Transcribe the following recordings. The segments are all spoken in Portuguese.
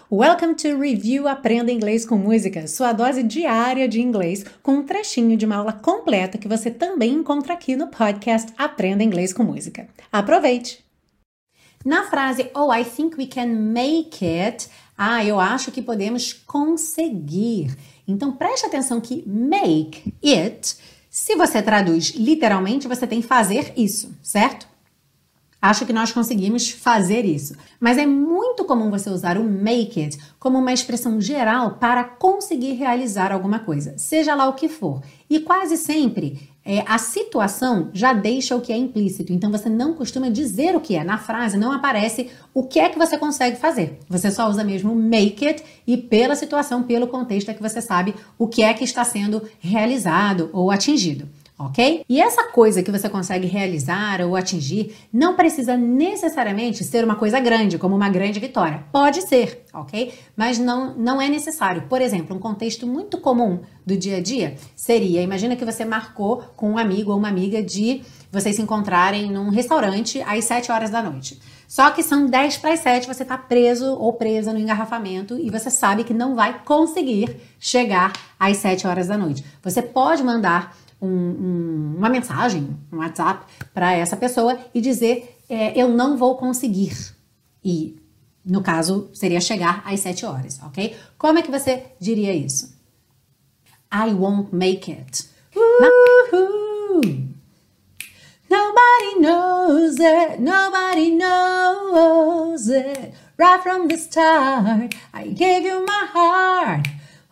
Welcome to Review Aprenda Inglês com Música, sua dose diária de inglês com um trechinho de uma aula completa que você também encontra aqui no podcast Aprenda Inglês com Música. Aproveite! Na frase Oh, I think we can make it, eu acho que podemos conseguir. Então preste atenção que make it, se você traduz literalmente, você tem fazer isso, certo? Acho que nós conseguimos fazer isso. Mas é muito comum você usar o make it como uma expressão geral para conseguir realizar alguma coisa, seja lá o que for. E quase sempre a situação já deixa o que é implícito. Então você não costuma dizer o que é. Na frase não aparece o que é que você consegue fazer. Você só usa mesmo make it e pela situação, pelo contexto é que você sabe o que é que está sendo realizado ou atingido. Ok? E essa coisa que você consegue realizar ou atingir não precisa necessariamente ser uma coisa grande, como uma grande vitória. Pode ser, ok? Mas não é necessário. Por exemplo, um contexto muito comum do dia a dia seria, imagina que você marcou com um amigo ou uma amiga de vocês se encontrarem num restaurante às 7 horas da noite. Só que são 10 para as 7, você está preso ou presa no engarrafamento e você sabe que não vai conseguir chegar às 7 horas da noite. Você pode mandar uma mensagem, um WhatsApp para essa pessoa e dizer eu não vou conseguir. E, no caso, seria chegar às 7 horas, ok? Como é que você diria isso? I won't make it. Nobody knows it, nobody knows it. Right from the start, I gave you my heart.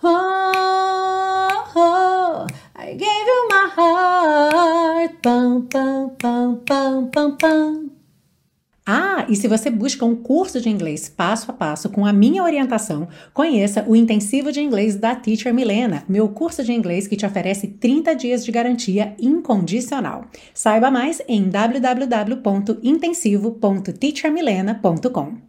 Oh, I gave you my heart. Pam, pam, pam, pam, pam, pam. E se você busca um curso de inglês passo a passo com a minha orientação, conheça o Intensivo de Inglês da Teacher Milena, meu curso de inglês que te oferece 30 dias de garantia incondicional. Saiba mais em www.intensivo.teachermilena.com.